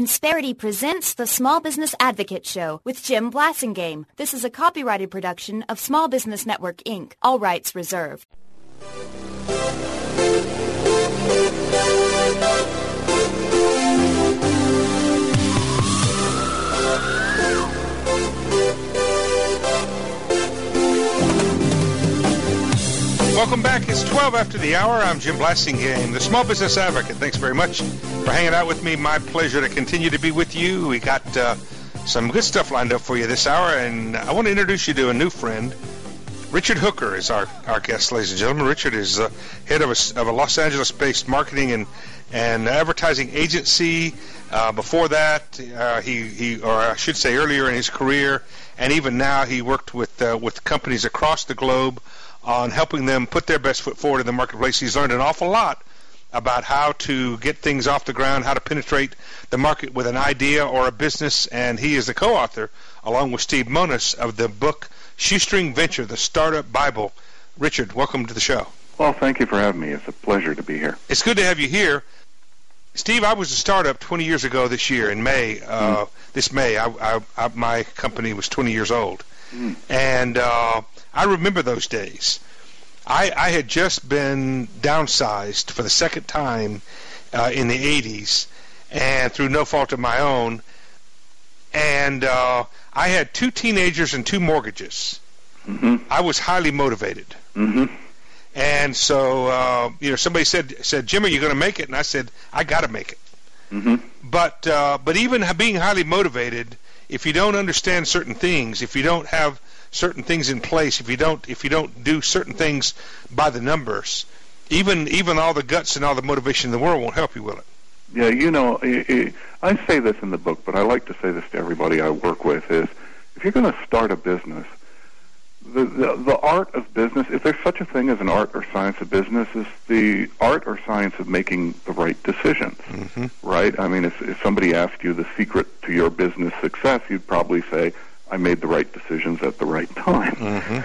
Insperity presents the Small Business Advocate Show with Jim Blasingame. This is a copyrighted production of Small Business Network, Inc. All rights reserved. Welcome back. It's 12 after the hour. I'm Jim Blasingame, the Small Business Advocate. Thanks very much for hanging out with me. My pleasure to continue to be with you. We got some good stuff lined up for you this hour, and I want to introduce you to a new friend. Richard Hooker is our guest, ladies and gentlemen. Richard is head of a Los Angeles-based marketing and advertising agency. Before that, or I should say earlier in his career, and even now, he worked with companies across the globe on helping them put their best foot forward in the marketplace. He's learned an awful lot about how to get things off the ground, how to penetrate the market with an idea or a business, and he is the co-author, along with Steve Monis, of the book Shoestring Venture, the Startup Bible. Richard, welcome to the show. Well, thank you for having me. It's a pleasure to be here. It's good to have you here. Steve, I was a startup 20 years ago this year, in May. This May, my company was 20 years old. And I remember those days. I had just been downsized for the second time in the 80s, and through no fault of my own. And I had 2 teenagers and 2 mortgages. I was highly motivated. And so, somebody said, Jim, are you going to make it? And I said, I got to make it. But even being highly motivated, if you don't understand certain things, if you don't have certain things in place, if you don't do certain things by the numbers, even all the guts and all the motivation in the world won't help you, will it? Yeah, I say this in the book, but I like to say this to everybody I work with, is if you're going to start a business, the art of business, if there's such a thing as an art or science of business, is the art or science of making the right decisions, right? I mean, if somebody asked you the secret to your business success, you'd probably say, I made the right decisions at the right time.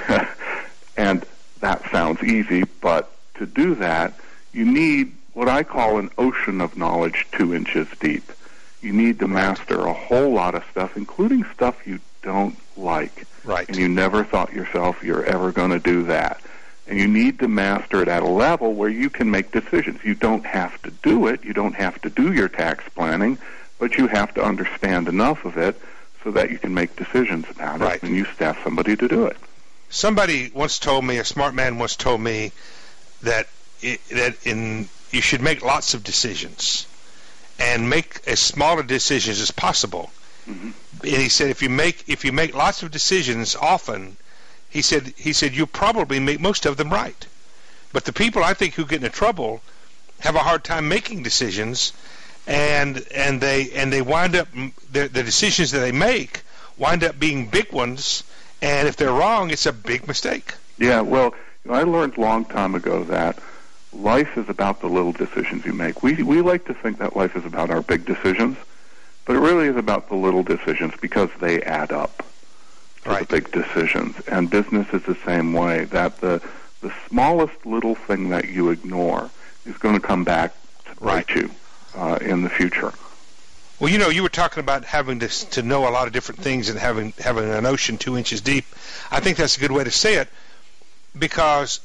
And that sounds easy, but to do that, you need what I call an ocean of knowledge 2 inches deep. You need to master a whole lot of stuff, including stuff you don't like. And you never thought yourself you're ever going to do that. And you need to master it at a level where you can make decisions. You don't have to do it. You don't have to do your tax planning, but you have to understand enough of it so that you can make decisions about it, and you staff somebody to do it. Somebody once told me, a smart man once told me, that you should make lots of decisions and make as small a decisions as possible. And he said, if you make lots of decisions often, he said you'll probably make most of them right. But the people I think who get into trouble have a hard time making decisions, and they wind up, the decisions that they make wind up being big ones, and if they're wrong, it's a big mistake. Yeah, well, I learned a long time ago that life is about the little decisions you make. We like to think that life is about our big decisions, but it really is about the little decisions because they add up to the big decisions. And business is the same way, that the smallest little thing that you ignore is going to come back to bite you in the future. Well, you were talking about having to know a lot of different things and having an ocean 2 inches deep. I think that's a good way to say it, because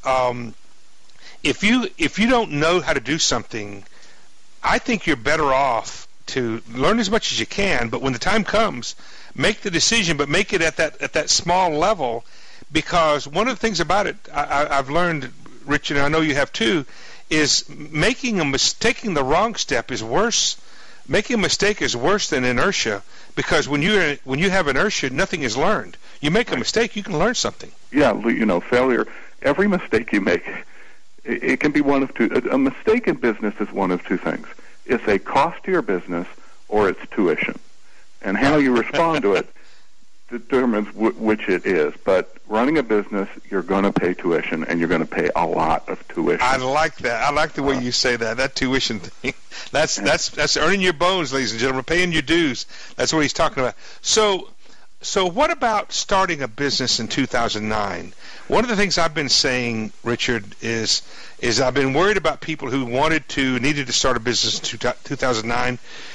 if you don't know how to do something, I think you're better off to learn as much as you can, but when the time comes, make the decision, but make it at that small level, because one of the things about it I've learned, Richard, and I know you have too, is taking the wrong step is worse. Making a mistake is worse than inertia, because when you have inertia, nothing is learned. You make a mistake, you can learn something. Yeah, failure. Every mistake you make, it can be one of two. A mistake in business is one of two things. It's a cost to your business, or it's tuition. And how you respond to it determines which it is. But running a business, you're going to pay tuition, and you're going to pay a lot of tuition. I like that. I like the way you say that. That tuition thing. That's earning your bones, ladies and gentlemen, paying your dues. That's what he's talking about. So what about starting a business in 2009? One of the things I've been saying, Richard, is I've been worried about people who needed to start a business in 2009,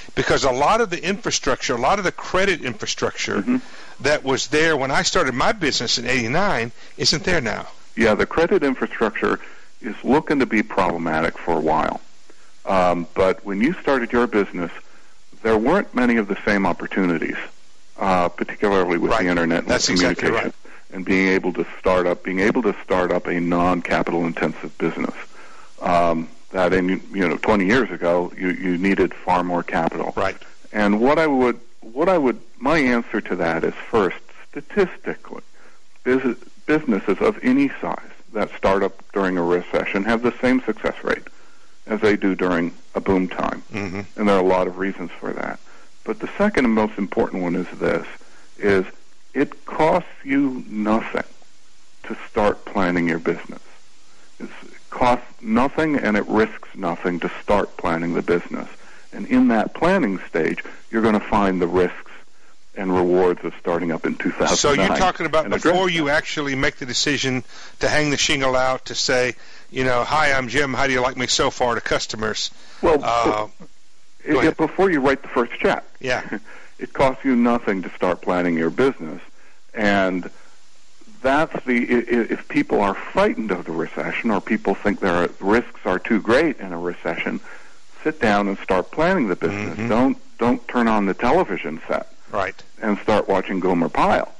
because a lot of the infrastructure, a lot of the credit infrastructure that was there when I started my business in '89 isn't there now. Yeah, the credit infrastructure is looking to be problematic for a while. But when you started your business, there weren't many of the same opportunities, particularly with the internet and That's communication, exactly right. and being able to start up a non-capital intensive business. That in 20 years ago, you needed far more capital. Right. And my answer to that is, first, statistically, businesses of any size that start up during a recession have the same success rate as they do during a boom time. And there are a lot of reasons for that. But the second and most important one is it costs you nothing to start planning your business. It costs nothing and it risks nothing to start planning the business. And in that planning stage, you're going to find the risks and rewards of starting up in 2009. So you're talking about before you actually make the decision to hang the shingle out, to say, hi, I'm Jim, how do you like me so far, to customers? Well, before you write the first check. Yeah. It costs you nothing to start planning your business. And that's if people are frightened of the recession, or people think their risks are too great in a recession, sit down and start planning the business. Don't turn on the television set. Right. And start watching Gomer Pyle.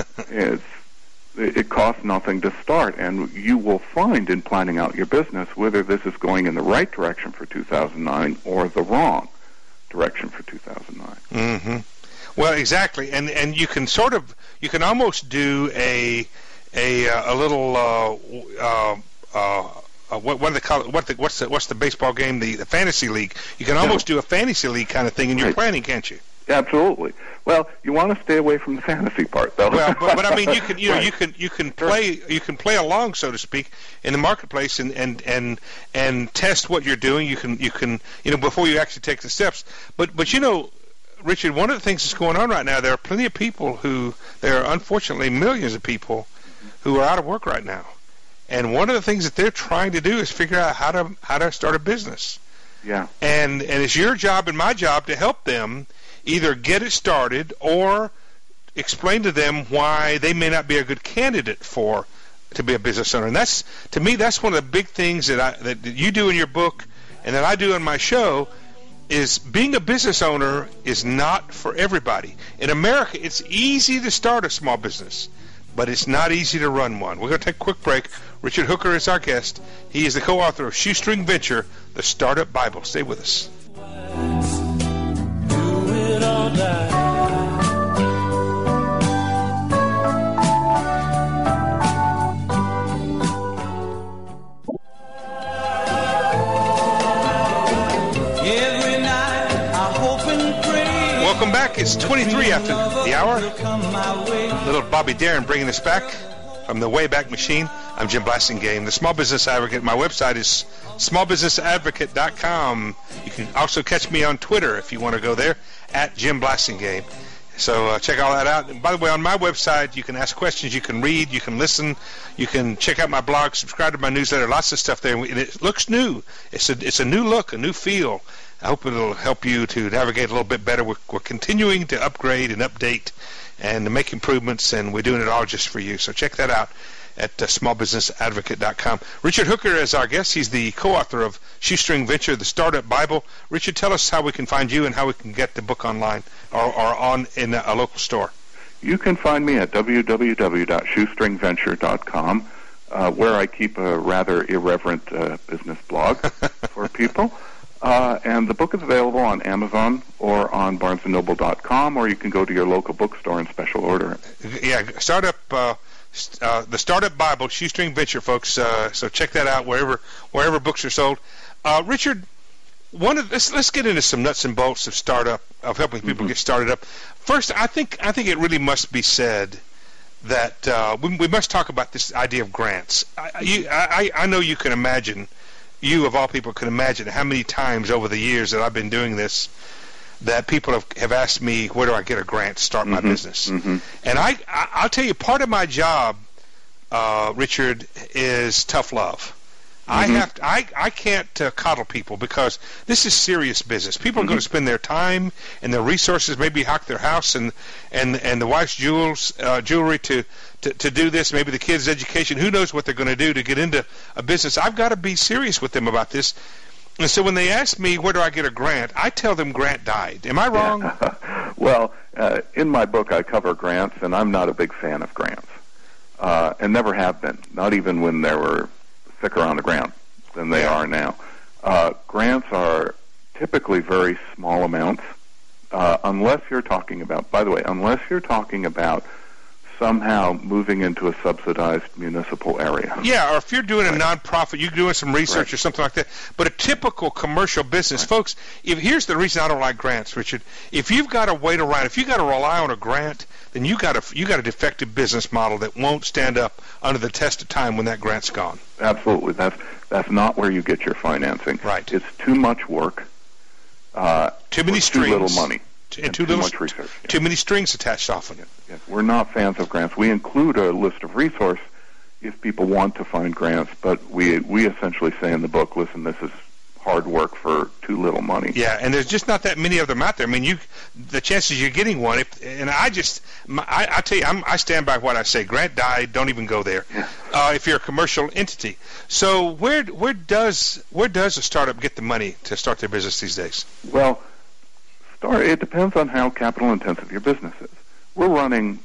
It costs nothing to start, and you will find in planning out your business whether this is going in the right direction for 2009 or the wrong direction for 2009. Well, exactly, and you can almost do a little what's the baseball game, the fantasy league. You can almost do a fantasy league kind of thing in your planning, can't you? Absolutely. Well, you want to stay away from the fantasy part, though. Well, but I mean, you can play along, so to speak, in the marketplace and test what you're doing. You can before you actually take the steps. But Richard, one of the things that's going on right now, there are plenty of people there are unfortunately millions of people who are out of work right now, and one of the things that they're trying to do is figure out how to start a business. Yeah. And it's your job and my job to help them either get it started or explain to them why they may not be a good candidate to be a business owner. And to me, that's one of the big things that you do in your book and that I do in my show, is being a business owner is not for everybody. In America, it's easy to start a small business, but it's not easy to run one. We're going to take a quick break. Richard Hooker is our guest. He is the co-author of Shoestring Venture, The Startup Bible. Stay with us. Welcome back. It's 23 after the hour. Little Bobby Darin bringing us back from the Wayback Machine. I'm Jim Blasingame, the Small Business Advocate. My website is smallbusinessadvocate.com. You can also catch me on Twitter if you want to go there, at Jim Blasingame. So check all that out. And by the way, on my website, you can ask questions, you can read, you can listen, you can check out my blog, subscribe to my newsletter, lots of stuff there. And it looks new. It's a new look, a new feel. I hope it'll help you to navigate a little bit better. We're continuing to upgrade and update and to make improvements, and we're doing it all just for you. So check that out at smallbusinessadvocate.com. Richard Hooker is our guest. He's the co-author of Shoestring Venture, the Startup Bible. Richard, tell us how we can find you and how we can get the book online or in a local store. You can find me at www.shoestringventure.com, where I keep a rather irreverent business blog for people. And the book is available on Amazon or on BarnesandNoble.com, or you can go to your local bookstore and special order it. Yeah, the Startup Bible, Shoestring Venture, folks. So check that out wherever books are sold. Richard, let's get into some nuts and bolts of startup, of helping people get started up. First, I think it really must be said that we must talk about this idea of grants. I know you can imagine. You, of all people, can imagine how many times over the years that I've been doing this that people have asked me, where do I get a grant to start my business? And I'll tell you, part of my job, Richard, is tough love. I can't coddle people because this is serious business. People are going to spend their time and their resources, maybe hack their house and the wife's jewelry to do this, maybe the kids' education. Who knows what they're going to do to get into a business. I've got to be serious with them about this. And so when they ask me, where do I get a grant, I tell them Grant died. Am I wrong? Well, in my book I cover grants, and I'm not a big fan of grants. And never have been, not even when they were thicker on the ground than they are now. Grants are typically very small amounts, unless you're talking about, by the way, somehow moving into a subsidized municipal area. Yeah, or if you're doing a nonprofit, you're doing some research or something like that. But a typical commercial business, folks, here's the reason I don't like grants, Richard. If you've got to wait around, if you've got to rely on a grant, then you got a defective business model that won't stand up under the test of time when that grant's gone. Absolutely. That's not where you get your financing. Right. It's too much work. Too many strings. Too little money. And too much research. Too many strings attached often. Yes. We're not fans of grants. We include a list of resources if people want to find grants, but we essentially say in the book, listen, this is hard work for too little money. Yeah, and there's just not that many of them out there. I mean, the chances you're getting one, I tell you, I stand by what I say. Grant died. Don't even go there. Yeah. If you're a commercial entity. So where does a startup get the money to start their business these days? Well, it depends on how capital intensive your business is. We're running,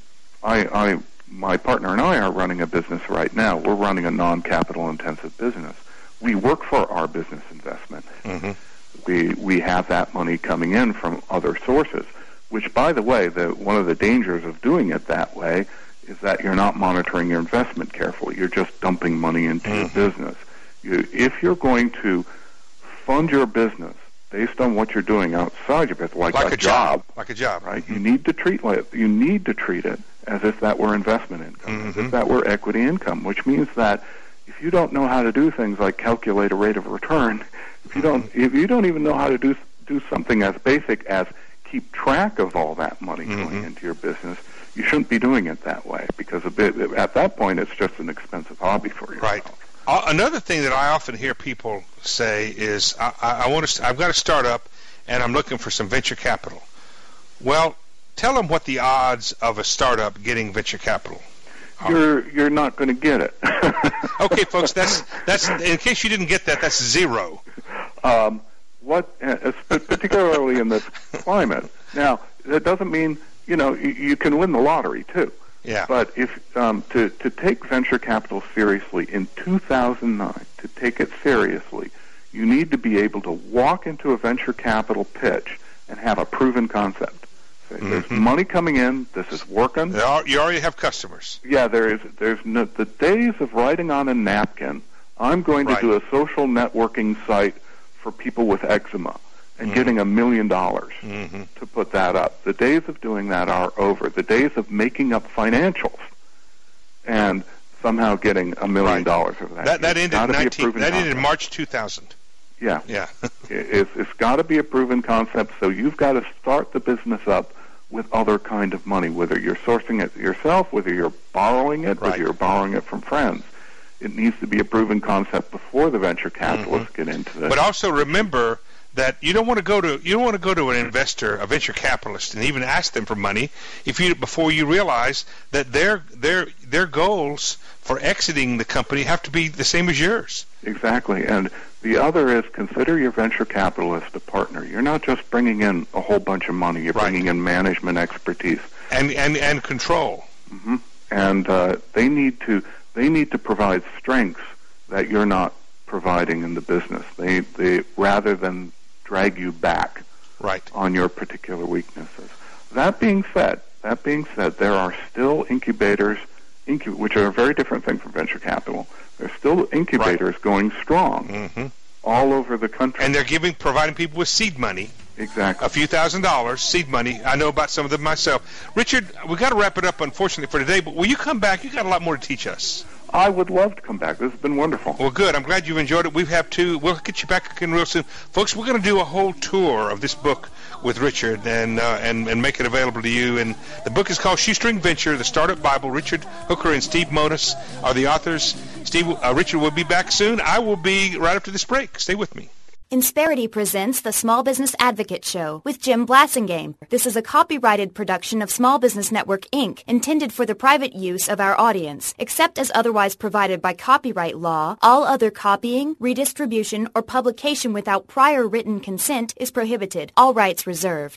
my partner and I are running a business right now. We're running a non-capital intensive business. We work for our business investment. Mm-hmm. We have that money coming in from other sources, which, by the way, one of the dangers of doing it that way is that you're not monitoring your investment carefully. You're just dumping money into your business. If you're going to fund your business based on what you're doing outside your business, like a job, right? Mm-hmm. You need to treat it as if that were investment income, as if that were equity income, which means that if you don't know how to do things like calculate a rate of return, if you don't even know how to do something as basic as keep track of all that money going into your business, you shouldn't be doing it that way, because at that point it's just an expensive hobby for yourself. Right. Another thing that I often hear people say is, I've got a startup and I'm looking for some venture capital. Well, tell them what the odds of a startup getting venture capital are. You're not going to get it. Okay, folks, that's in case you didn't get that, that's zero. Particularly in this climate. Now, that doesn't mean you can win the lottery too. Yeah. But if to take venture capital seriously in 2009, to take it seriously, you need to be able to walk into a venture capital pitch and have a proven concept. Say, there's money coming in. This is working. You already have customers. Yeah, there's the days of writing on a napkin. I'm going to do a social networking site for people with eczema and getting $1 million to put that up. The days of doing that are over. The days of making up financials and somehow getting $1 million of that. That ended in March 2000. Yeah. Yeah. It's got to be a proven concept, so you've got to start the business up with other kind of money, whether you're sourcing it yourself, whether you're borrowing it, whether you're borrowing it from friends. It needs to be a proven concept before the venture capitalists get into this. But also remember that you don't want to go to an investor, a venture capitalist, and even ask them for money before you realize that their goals for exiting the company have to be the same as yours. Exactly. And the other is, consider your venture capitalist a partner. You're not just bringing in a whole bunch of money. You're bringing in management expertise and control. Mm-hmm. And they need to provide strengths that you're not providing in the business. They rather than drag you back on your particular weaknesses. That being said, there are still incubators, which are a very different thing from venture capital. There's still incubators going strong all over the country. And they're providing people with seed money. Exactly. A few $1,000s, seed money. I know about some of them myself. Richard, we've got to wrap it up, unfortunately, for today, but will you come back? You've got a lot more to teach us. I would love to come back. This has been wonderful. Well, good. I'm glad you've enjoyed it. We have too. We'll get you back again real soon. Folks, we're going to do a whole tour of this book with Richard and make it available to you. And the book is called Shoestring Venture, The Startup Bible. Richard Hooker and Steve Monos are the authors. Richard will be back soon. I will be right after this break. Stay with me. Insperity presents the Small Business Advocate Show with Jim Blasingame. This is a copyrighted production of Small Business Network, Inc., intended for the private use of our audience. Except as otherwise provided by copyright law, all other copying, redistribution, or publication without prior written consent is prohibited. All rights reserved.